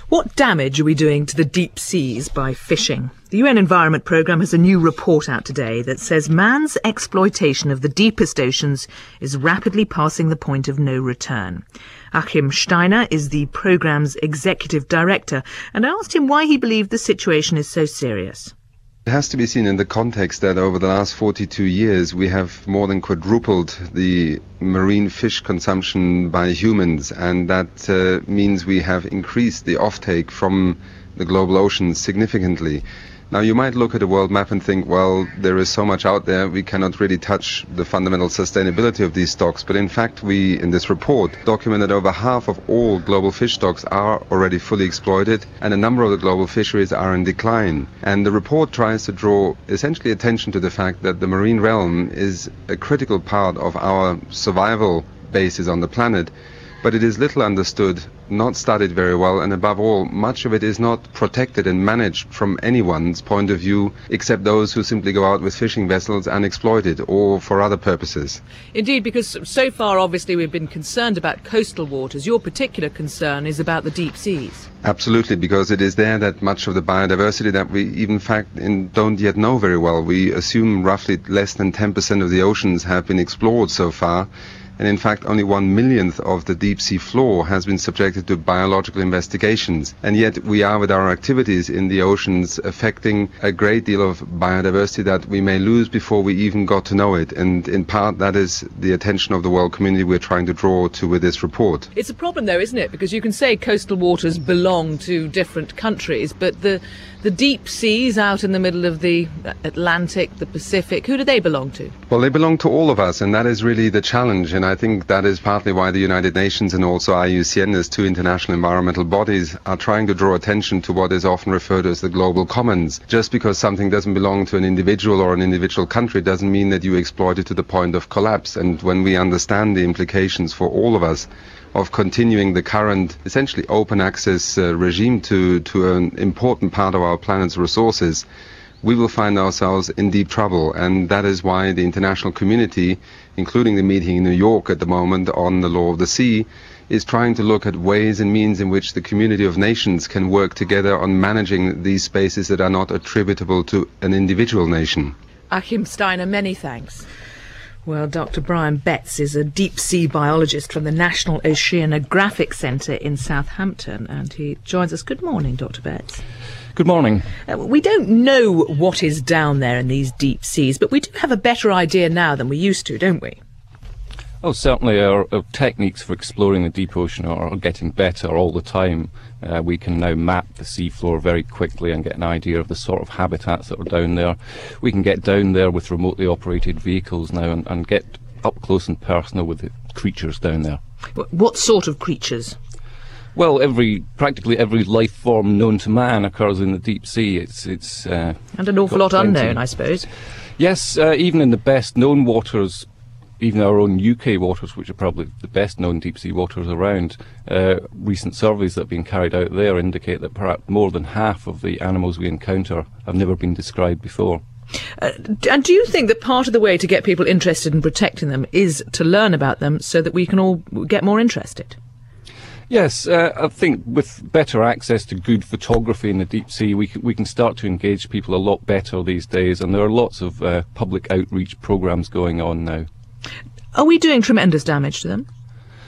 What damage are we doing to the deep seas by fishing? The UN Environment Programme has a new report out today that says man's exploitation of the deepest oceans is rapidly passing the point of no return. Achim Steiner is the programme's executive director, and I asked him why he believed the situation is so serious. It has to be seen in the context that over the last 42 years we have more than quadrupled the marine fish consumption by humans, and that means we have increased the offtake from the global oceans significantly. Now, you might look at a world map and think, well, there is so much out there, we cannot really touch the fundamental sustainability of these stocks. But in fact, we, in this report, document that over half of all global fish stocks are already fully exploited, and a number of the global fisheries are in decline. And the report tries to draw essentially attention to the fact that the marine realm is a critical part of our survival basis on the planet. But it is little understood, not studied very well, and above all, much of it is not protected and managed from anyone's point of view, except those who simply go out with fishing vessels and exploit it, or for other purposes. Indeed, because so far, obviously, we've been concerned about coastal waters. Your particular concern is about the deep seas. Absolutely, because it is there that much of the biodiversity that we, even in fact, don't yet know very well. We assume roughly less than 10% of the oceans have been explored so far. And in fact, only 1/1,000,000th of the deep sea floor has been subjected to biological investigations. And yet we are, with our activities in the oceans, affecting a great deal of biodiversity that we may lose before we even got to know it. And in part, that is the attention of the world community we're trying to draw to with this report. It's a problem, though, isn't it? Because you can say coastal waters belong to different countries, but the deep seas out in the middle of the Atlantic, the Pacific, who do they belong to? Well, they belong to all of us, and that is really the challenge. And I think that is partly why the United Nations and also IUCN, as two international environmental bodies, are trying to draw attention to what is often referred to as the global commons. Just because something doesn't belong to an individual or an individual country doesn't mean that you exploit it to the point of collapse. And when we understand the implications for all of us of continuing the current essentially open access regime to an important part of our planet's resources, we will find ourselves in deep trouble. And that is why the international community, including the meeting in New York at the moment on the law of the sea, is trying to look at ways and means in which the community of nations can work together on managing these spaces that are not attributable to an individual nation. Achim Steiner, many thanks. Well, Dr. Brian Betts is a deep-sea biologist from the National Oceanographic Centre in Southampton, and he joins us. Good morning, Dr. Betts. Good morning. We don't know what is down there in these deep seas, but we do have a better idea now than we used to, don't we? Oh, certainly our techniques for exploring the deep ocean are getting better all the time. We can now map the seafloor very quickly and get an idea of the sort of habitats that are down there. We can get down there with remotely operated vehicles now and get up close and personal with the creatures down there. What sort of creatures? Well, practically every life form known to man occurs in the deep sea. It's and an awful lot unknown, I suppose. Yes, even in the best known waters, even our own UK waters, which are probably the best known deep sea waters around, recent surveys that have been carried out there indicate that perhaps more than half of the animals we encounter have never been described before. And do you think that part of the way to get people interested in protecting them is to learn about them so that we can all get more interested? Yes, I think with better access to good photography in the deep sea, we can start to engage people a lot better these days, and there are lots of public outreach programs going on now. Are we doing tremendous damage to them?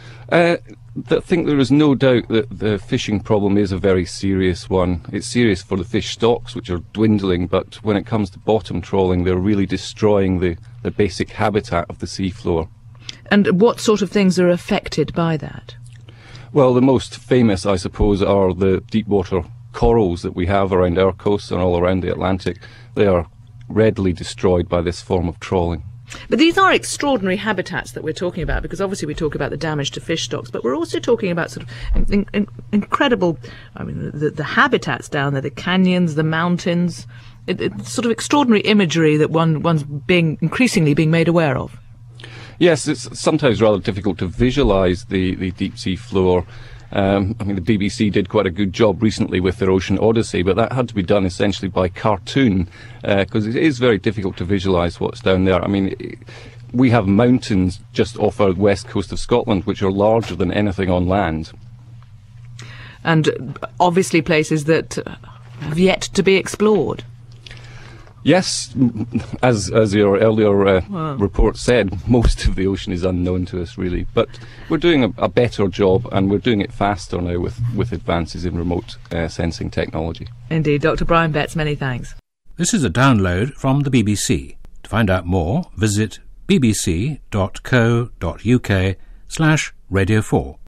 I think there is no doubt that the fishing problem is a very serious one. It's serious for the fish stocks, which are dwindling, but when it comes to bottom trawling, they're really destroying the basic habitat of the seafloor. And what sort of things are affected by that? Well, the most famous, I suppose, are the deep water corals that we have around our coasts and all around the Atlantic. They are readily destroyed by this form of trawling. But these are extraordinary habitats that we're talking about, because obviously we talk about the damage to fish stocks, but we're also talking about sort of incredible, I mean, the habitats down there, the canyons, the mountains. It's sort of extraordinary imagery that one's increasingly being made aware of. Yes, it's sometimes rather difficult to visualise the deep sea floor. I mean, the BBC did quite a good job recently with their Ocean Odyssey, but that had to be done essentially by cartoon, because it is very difficult to visualise what's down there. I mean, we have mountains just off our west coast of Scotland which are larger than anything on land. and obviously places that have yet to be explored. Yes, as your earlier report said, most of the ocean is unknown to us, really. But we're doing a better job, and we're doing it faster now with advances in remote sensing technology. Indeed. Dr. Brian Betts, many thanks. This is a download from the BBC. To find out more, visit bbc.co.uk/Radio 4.